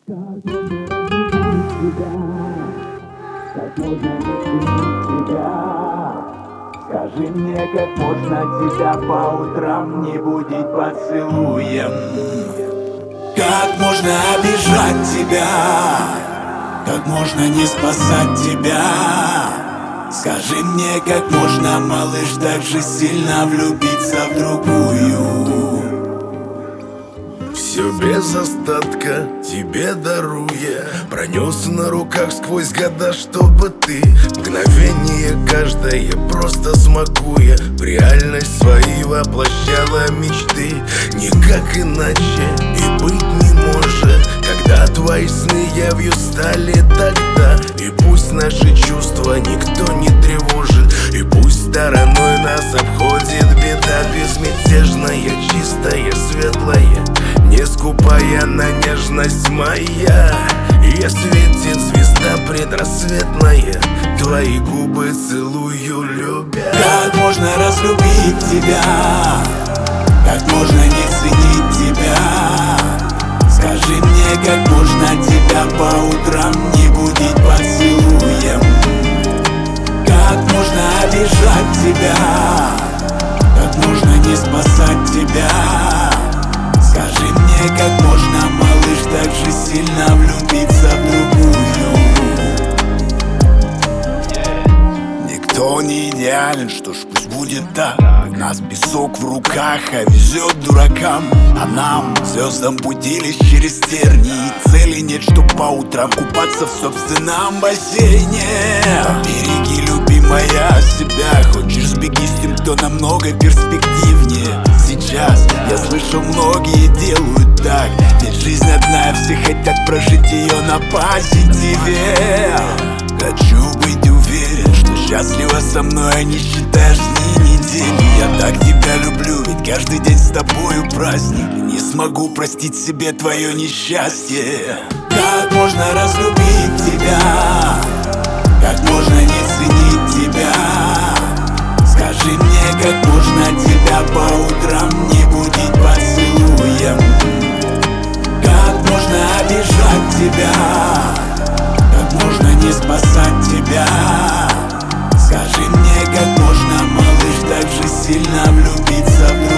Как можно разлюбить тебя? Как можно не тебя? Скажи мне, как можно тебя по утрам не будить поцелуем? Как можно обижать тебя? Как можно не спасать тебя? Скажи мне, как можно, малыш, так же сильно влюбиться в другую? Все без остатка тебе даруя, пронес на руках сквозь года, чтобы ты мгновение каждое просто смакуя в реальность свои воплощала мечты. Никак иначе и быть не может, когда твои сны явью стали тогда. И пусть наши чувства никто не тревожит, и пусть стороной нас обходит беда, безмятежная, чистая, светлая, не скупая на нежность моя. И светит звезда предрассветная, твои губы целую, любя. Как можно разлюбить тебя? Как можно не ценить тебя? Скажи мне, как можно тебя по утрам не будить поцелуем? Как можно обижать тебя? Как можно не спасать тебя? Скажи мне, как можно, малыш, так же сильно влюбиться в другую? Никто не идеален, что ж, пусть будет так. У нас песок в руках, а везет дуракам. А нам, звездам, будились через тернии, и цели нет, чтоб по утрам купаться в собственном бассейне. Береги, любимая, себя. Хочешь, сбеги с тем, кто намного перспективнее. Сейчас я слышал, многие делают так, ведь жизнь одна, все хотят прожить ее на позитиве. Хочу быть уверен, что счастлива со мной, а не считаешь дни, недели. Я так тебя люблю, ведь каждый день с тобою праздник. Не смогу простить себе твое несчастье. Как можно разлюбить тебя? Как можно не ценить тебя? Скажи мне, как можно тебя по утрам не будить поцелуем? Как можно обижать тебя? Как можно не спасать тебя? Скажи мне, как можно, малыш, так же сильно влюбиться в другую?